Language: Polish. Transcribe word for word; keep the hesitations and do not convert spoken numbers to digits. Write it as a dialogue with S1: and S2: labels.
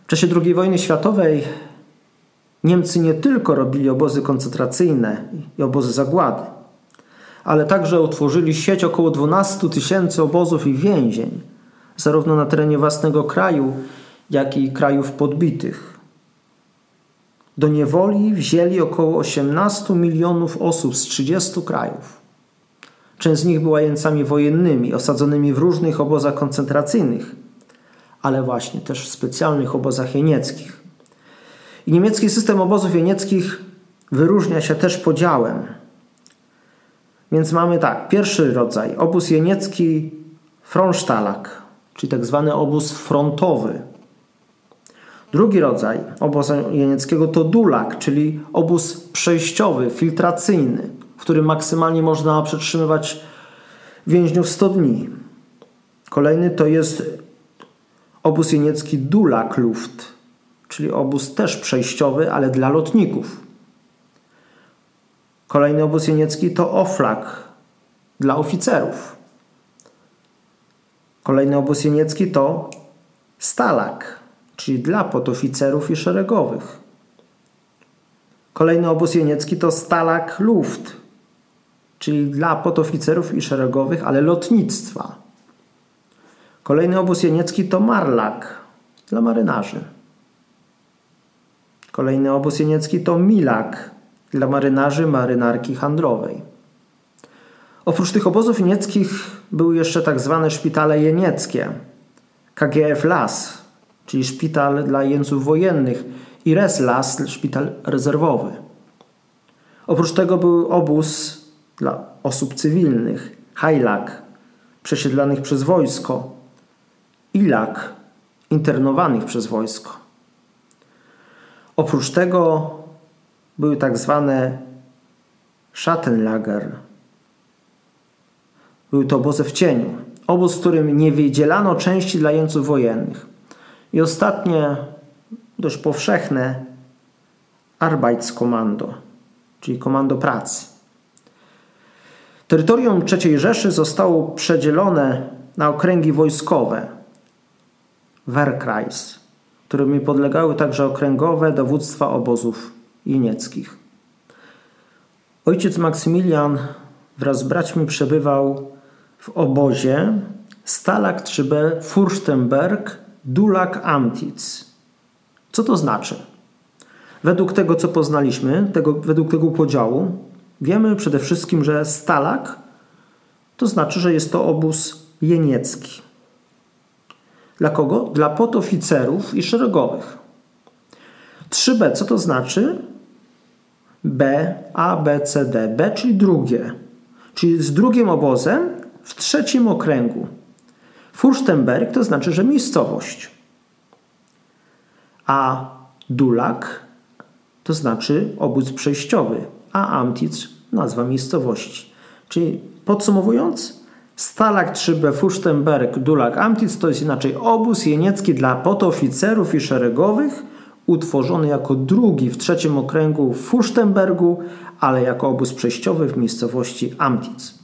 S1: czasie drugiej wojny światowej Niemcy nie tylko robili obozy koncentracyjne i obozy zagłady, ale także utworzyli sieć około dwanaście tysięcy obozów i więzień, zarówno na terenie własnego kraju, jak i krajów podbitych. Do niewoli wzięli około osiemnaście milionów osób z trzydziestu krajów. Część z nich była jeńcami wojennymi, osadzonymi w różnych obozach koncentracyjnych, ale właśnie też w specjalnych obozach jenieckich. I niemiecki system obozów jenieckich wyróżnia się też podziałem. Więc mamy tak, pierwszy rodzaj, obóz jeniecki Frontstalag, czyli tak zwany obóz frontowy. Drugi rodzaj obozu jenieckiego to Dulag, czyli obóz przejściowy, filtracyjny, w którym maksymalnie można przetrzymywać więźniów sto dni. Kolejny to jest obóz jeniecki Dulag Luft, czyli obóz też przejściowy, ale dla lotników. Kolejny obóz jeniecki to Oflag dla oficerów. Kolejny obóz jeniecki to Stalag, czyli dla podoficerów i szeregowych. Kolejny obóz jeniecki to Stalag Luft, czyli dla podoficerów i szeregowych, ale lotnictwa. Kolejny obóz jeniecki to Marlag dla marynarzy. Kolejny obóz jeniecki to Milag dla marynarzy, marynarki handlowej. Oprócz tych obozów jenieckich były jeszcze tak zwane szpitale jenieckie, K G F Las, czyli szpital dla jeńców wojennych, i Res Las, szpital rezerwowy. Oprócz tego był obóz dla osób cywilnych, Heilag, przesiedlanych przez wojsko, Ilag, internowanych przez wojsko. Oprócz tego były tak zwane Schattenlager. Były to obozy w cieniu. Obóz, w którym nie wydzielano części dla jeńców wojennych. I ostatnie, dość powszechne, Arbeitskommando, czyli komando pracy. Terytorium trzeciej Rzeszy zostało przedzielone na okręgi wojskowe, Wehrkreis, którymi podlegały także okręgowe dowództwa obozów jenieckich. Ojciec Maksymilian wraz z braćmi przebywał w obozie Stalag trzy B Furstenberg Dulag Amtitz. Co to znaczy? Według tego, co poznaliśmy, tego, według tego podziału, wiemy przede wszystkim, że Stalag to znaczy, że jest to obóz jeniecki. Dla kogo? Dla podoficerów i szeregowych. trzy B, co to znaczy? B, A, B, C, D. B, czyli drugie. Czyli z drugim obozem w trzecim okręgu. Furstenberg to znaczy, że miejscowość. A Dulag to znaczy obóz przejściowy. A Amtitz nazwa miejscowości. Czyli podsumowując, Stalag trzy B Furstenberg Dulag Amtitz to jest inaczej obóz jeniecki dla podoficerów i szeregowych, utworzony jako drugi w trzecim okręgu w Furstenbergu, ale jako obóz przejściowy w miejscowości Amtitz.